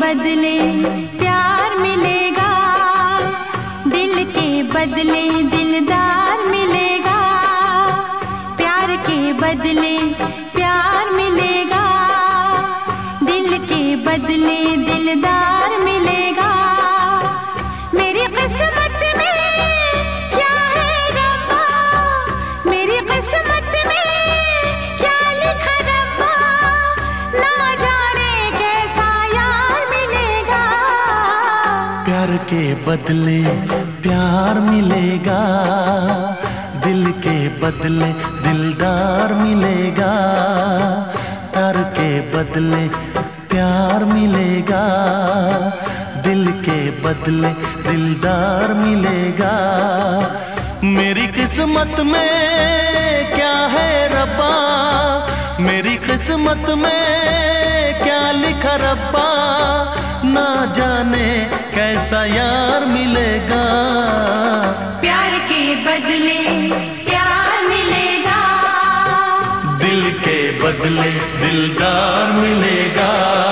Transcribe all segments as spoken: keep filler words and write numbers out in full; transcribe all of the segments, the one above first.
बदले प्यार मिलेगा, दिल के बदले दिलदार मिलेगा। प्यार के बदले प्यार मिलेगा, दिल के बदले दिलदार मिलेगा। मेरी किस्मत में क्या है रब्बा, मेरी किस्मत में क्या लिखा रब्बा, ना जाने कैसा यार मिलेगा। प्यार के बदले प्यार मिलेगा, दिल के बदले दिलदार मिलेगा। प्यार के बदले प्यार मिलेगा, दिल के बदले दिलदार मिलेगा। मेरी किस्मत में क्या है रब्बा, मेरी किस्मत में क्या लिखा रब्बा, ना जाने कैसा यार मिलेगा। प्यार के बदले प्यार मिलेगा, दिल के बदले दिलदार मिलेगा।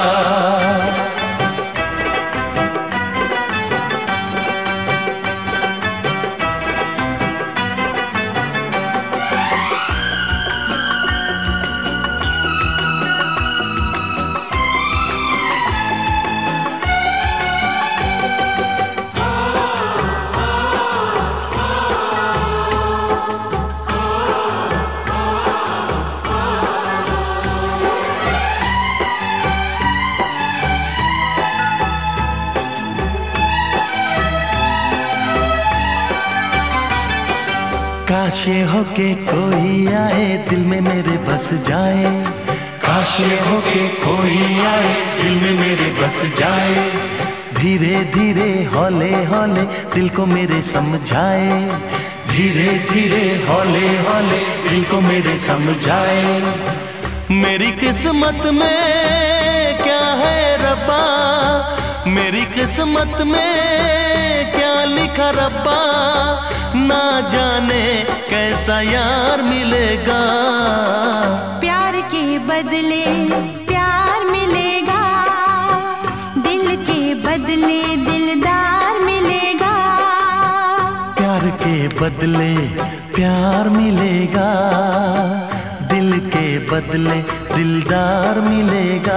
काश ये हो के कोई आए दिल में मेरे बस जाए, काश ये हो के कोई आए दिल में मेरे बस जाए। धीरे धीरे हौले हौले दिल को मेरे समझाए, धीरे धीरे हौले हौले दिल को मेरे समझाए। मेरी किस्मत में क्या है रब्बा, मेरी किस्मत में क्या लिखा रब्बा, ना जाने कैसा यार मिलेगा। प्यार के बदले प्यार मिलेगा, दिल के बदले दिलदार मिलेगा। प्यार के बदले प्यार मिलेगा, दिल के बदले दिलदार मिलेगा।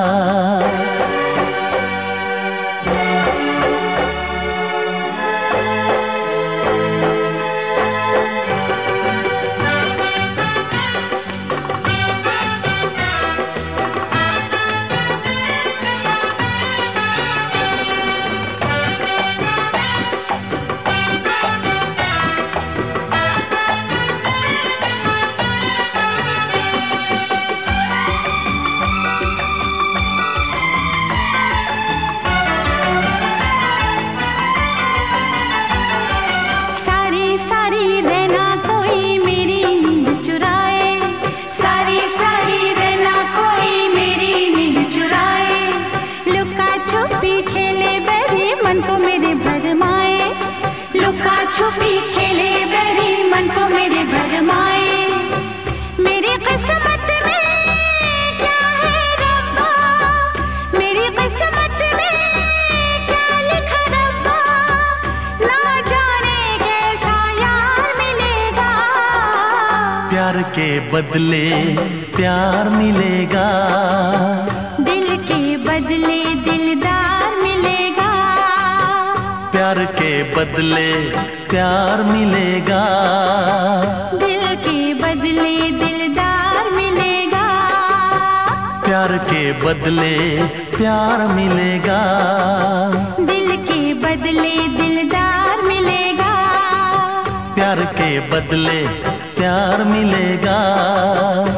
छुपी खेले बहरी मन को मेरे भरमाए। मेरी किस्मत में क्या है रब्बा, मेरी किस्मत में क्या लिखा रब्बा, ना जाने कैसा यार मिलेगा। प्यार के बदले प्यार मिलेगा, दिल के बदले दिलदार मिलेगा। प्यार के बदले प्यार मिलेगा, दिल के बदले दिलदार मिलेगा। प्यार के बदले प्यार मिलेगा, दिल के बदले दिलदार मिलेगा। प्यार के बदले प्यार मिलेगा।